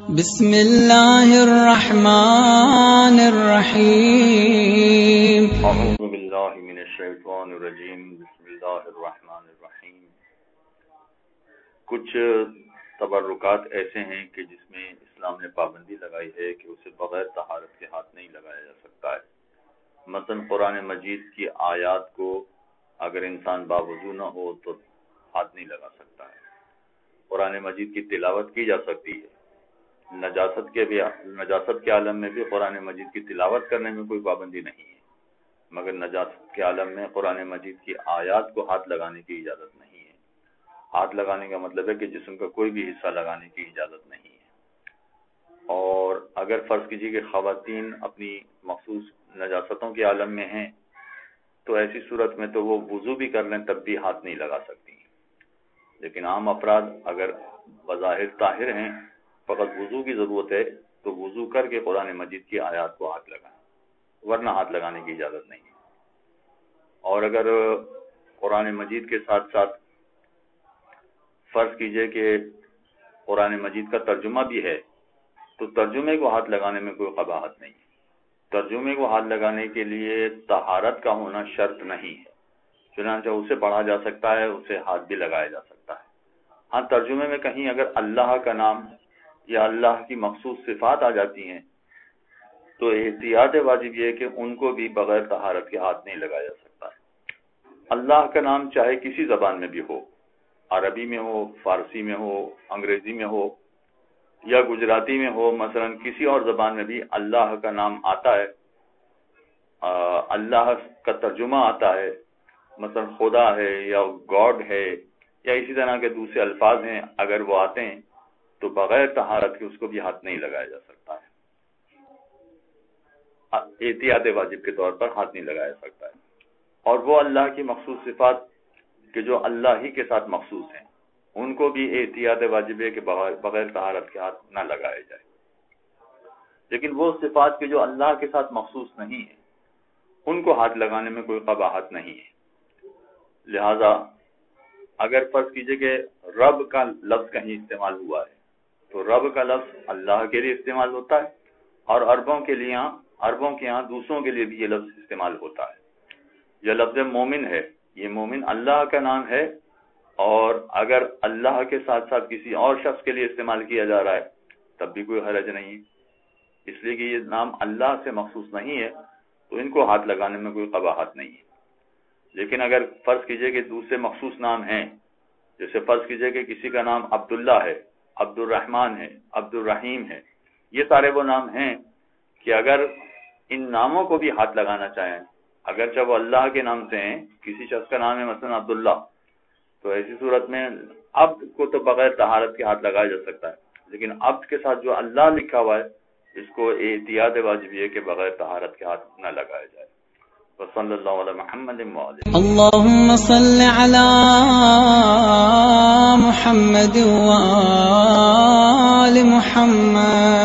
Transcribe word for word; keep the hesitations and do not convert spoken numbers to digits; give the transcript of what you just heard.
بسم اللہ الرحمن الرحیم اعوذ باللہ من الشیطان الرجیم بسم اللہ الرحمن الرحیم۔ کچھ تبرکات ایسے ہیں کہ جس میں اسلام نے پابندی لگائی ہے کہ اسے بغیر طہارت کے ہاتھ نہیں لگایا جا سکتا ہے۔ مثلا قرآن مجید کی آیات کو اگر انسان باوضو نہ ہو تو ہاتھ نہیں لگا سکتا ہے۔ قرآن مجید کی تلاوت کی جا سکتی ہے، نجاست کے بھی نجاست کے عالم میں بھی قرآن مجید کی تلاوت کرنے میں کوئی پابندی نہیں ہے، مگر نجاست کے عالم میں قرآن مجید کی آیات کو ہاتھ لگانے کی اجازت نہیں ہے۔ ہاتھ لگانے کا مطلب ہے کہ جسم کا کوئی بھی حصہ لگانے کی اجازت نہیں ہے۔ اور اگر فرض کیجیے کہ خواتین اپنی مخصوص نجاستوں کے عالم میں ہیں تو ایسی صورت میں تو وہ وضو بھی کر لیں تب بھی ہاتھ نہیں لگا سکتی، لیکن عام افراد اگر بظاہر طاہر ہیں، فقط وضو کی ضرورت ہے تو وضو کر کے قرآن مجید کی آیات کو ہاتھ لگائیں، ورنہ ہاتھ لگانے کی اجازت نہیں ہے۔ اور اگر قرآن مجید کے ساتھ ساتھ فرض کیجئے کہ قرآن مجید کا ترجمہ بھی ہے تو ترجمے کو ہاتھ لگانے میں کوئی قباحت نہیں ہے۔ ترجمے کو ہاتھ لگانے کے لیے طہارت کا ہونا شرط نہیں ہے، چنانچہ اسے پڑھا جا سکتا ہے، اسے ہاتھ بھی لگایا جا سکتا ہے۔ ہاں، ترجمے میں کہیں اگر اللہ کا نام یا اللہ کی مخصوص صفات آ جاتی ہیں تو احتیاط واجب یہ ہے کہ ان کو بھی بغیر طہارت کے ہاتھ نہیں لگایا جا سکتا ہے۔ اللہ کا نام چاہے کسی زبان میں بھی ہو، عربی میں ہو، فارسی میں ہو، انگریزی میں ہو یا گجراتی میں ہو، مثلا کسی اور زبان میں بھی اللہ کا نام آتا ہے، اللہ کا ترجمہ آتا ہے، مثلا خدا ہے یا گاڈ ہے یا اسی طرح کے دوسرے الفاظ ہیں، اگر وہ آتے ہیں تو بغیر طہارت کے اس کو بھی ہاتھ نہیں لگایا جا سکتا ہے۔ احتیاط واجب کے طور پر ہاتھ نہیں لگایا سکتا ہے۔ اور وہ اللہ کی مخصوص صفات کہ جو اللہ ہی کے ساتھ مخصوص ہیں ان کو بھی احتیاط واجب ہے کہ بغیر بغیر طہارت کے ہاتھ نہ لگائے جائے۔ لیکن وہ صفات کہ جو اللہ کے ساتھ مخصوص نہیں ہیں ان کو ہاتھ لگانے میں کوئی قباحت نہیں ہے۔ لہذا اگر فرض کیجئے کہ رب کا لفظ کہیں استعمال ہوا ہے تو رب کا لفظ اللہ کے لیے استعمال ہوتا ہے، اور عربوں کے لیے عربوں کے ہاں دوسروں کے لیے بھی یہ لفظ استعمال ہوتا ہے۔ یہ لفظ مومن ہے، یہ مومن اللہ کا نام ہے، اور اگر اللہ کے ساتھ ساتھ کسی اور شخص کے لیے استعمال کیا جا رہا ہے تب بھی کوئی حرج نہیں ہے، اس لیے کہ یہ نام اللہ سے مخصوص نہیں ہے تو ان کو ہاتھ لگانے میں کوئی قباحت نہیں ہے۔ لیکن اگر فرض کیجئے کہ دوسرے مخصوص نام ہیں، جیسے فرض کیجئے کہ کسی کا نام عبداللہ ہے، عبد الرحمن ہے، عبد الرحیم ہے، یہ سارے وہ نام ہیں کہ اگر ان ناموں کو بھی ہاتھ لگانا چاہیں، اگرچہ وہ اللہ کے نام سے ہیں، کسی شخص کا نام ہے مثلا عبداللہ، تو ایسی صورت میں عبد کو تو بغیر طہارت کے ہاتھ لگایا جا سکتا ہے، لیکن عبد کے ساتھ جو اللہ لکھا ہوا ہے اس کو احتیاط واجب ہے کہ بغیر طہارت کے ہاتھ نہ لگایا جائے۔ وصلی اللہ علی محمد وآلہ۔ اللهم صل على محمد وآل محمد۔